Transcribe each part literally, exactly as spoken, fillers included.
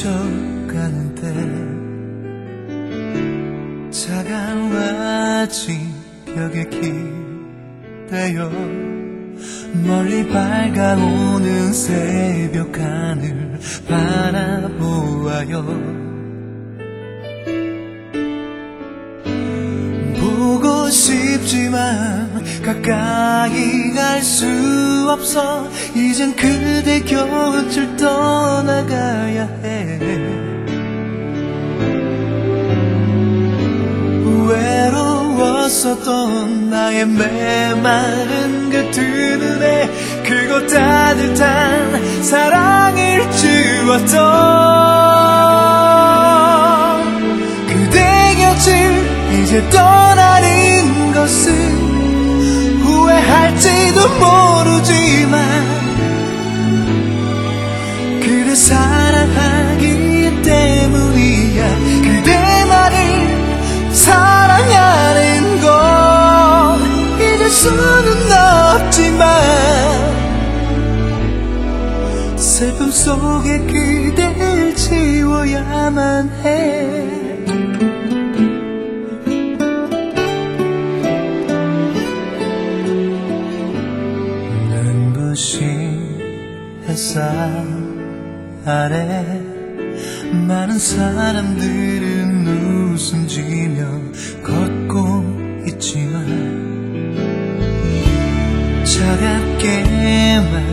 스쳐가는 때 차가워진 벽에 기대어 멀리 밝아오는 새벽 하늘 바라보아요. 보고 싶지만 가까이 갈 수 없어. 이젠 그대 곁을 떠나가야 해. 외로웠었던 나의 메마른 그 두 눈에 그곳 따뜻한 사랑을 주었던 그대 곁을 이제 떠나는 것은 후회할지도 모르지만 그대 사랑하기 때문이야. 그대만을 사랑하는 건 잊을 수는 없지만 슬픔 속에 그댈 지워야만 해. 눈부신 햇살 아래 많은 사람들은 웃음 지며 걷고 있지만 차갑게만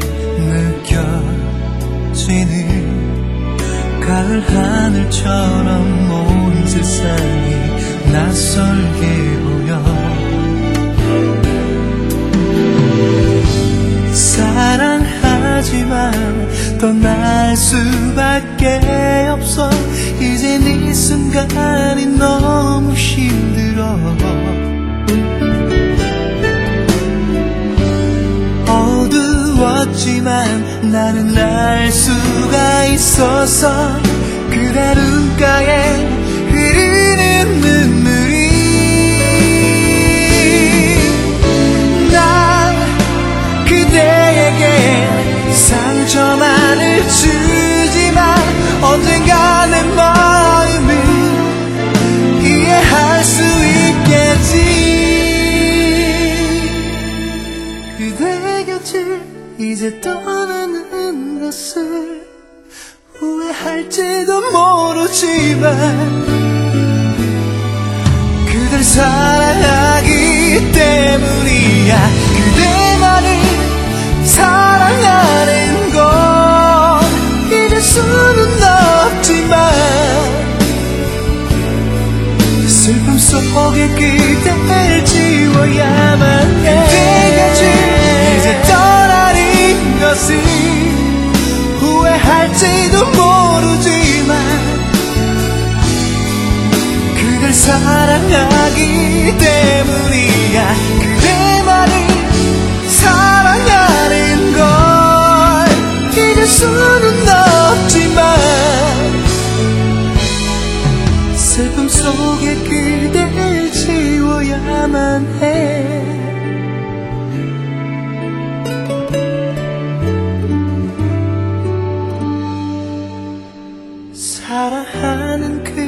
느껴지는 가을 하늘처럼 온 세상이 낯설게 보여. 사랑하지만 떠날 수밖에 없어. 이젠 이 순간이 너무 힘들어. 어두웠지만 나는 알 수가 있어서 그대 눈가에 흐르는 눈물이 난 그대에게 상처만을 주지만 언젠가 내 마음을 이해할 수 있겠지. 그대 곁을 이제 떠나는 것을 후회할지도 모르지만 그댈 사랑하기 때문이야. 그대만을 사랑하는 건 잊을 수는 없지만 슬픔 속에 그댈 지워야만 해. 그대가 이제 떠나는 것은 후회할지도 모르지만 그댈 사랑하기 때문이야. 그대만을 사랑하는 걸 잊을 수는 없지만 슬픔 속에 그댈 지워야만 해. 사랑하는 그